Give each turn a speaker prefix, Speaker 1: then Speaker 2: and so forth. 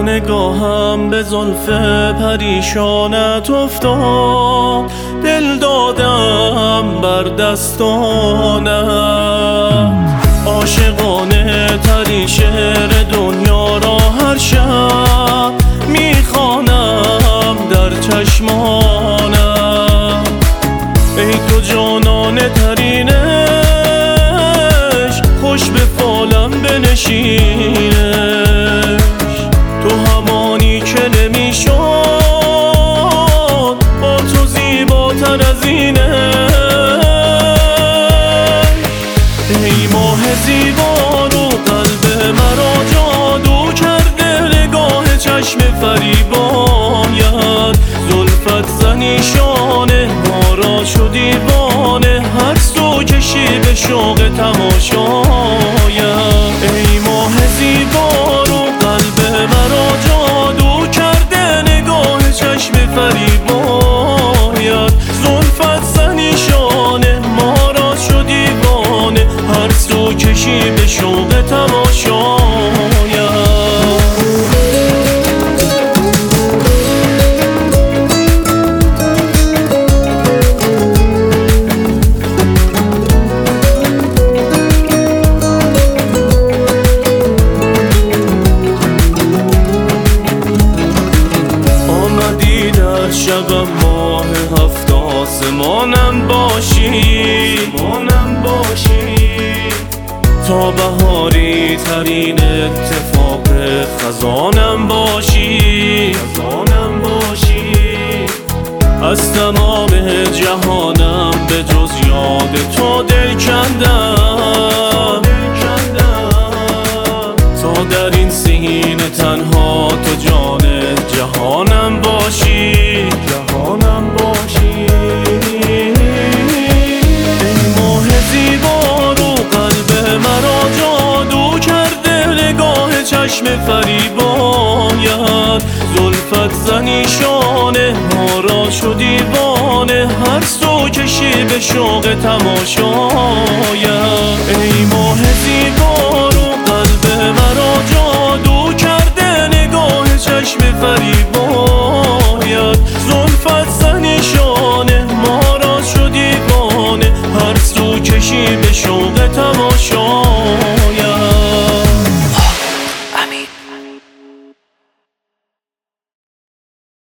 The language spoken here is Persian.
Speaker 1: نگاهم به زلف پریشانت افتاد، دل دادم بر دستانت. عاشقانه ترین شعر دنیا را هر شب میخوانم در چشمانت. ای تو جانانه ترین عشق، خوش به فالم بنشینش. تو همانی که نمیشد با تو زیباتر از اینه. ای ماه زیبا رو قلب مرا جادو کرده، نگاه چشم فریبانت. زلفت زنیشانه ما را شد دیوانه، هر سو کشی به شوق تماشایت. ای ماه زیبا رو قلب مرا جادو کرده، نگاه چشم فریبانت. زلفت زنیشانه ما را شد دیوانه، هر سو کشی به شوق تماشایت. شبم ماه هفت آسمانم باشی، تا بهاری ترین اتفاق خزانم باشی. از تمام جهانم به جز یاد تو دل کندم، تا در این سینه تنها تو جان جهانم باشی. ای ماه زیبا رو قلب مرا جادو کرده، نگاه چشم فریبانت. زلفت زنیشانه ما را شد دیوانه، هر سو کشی به شوق تماشایت.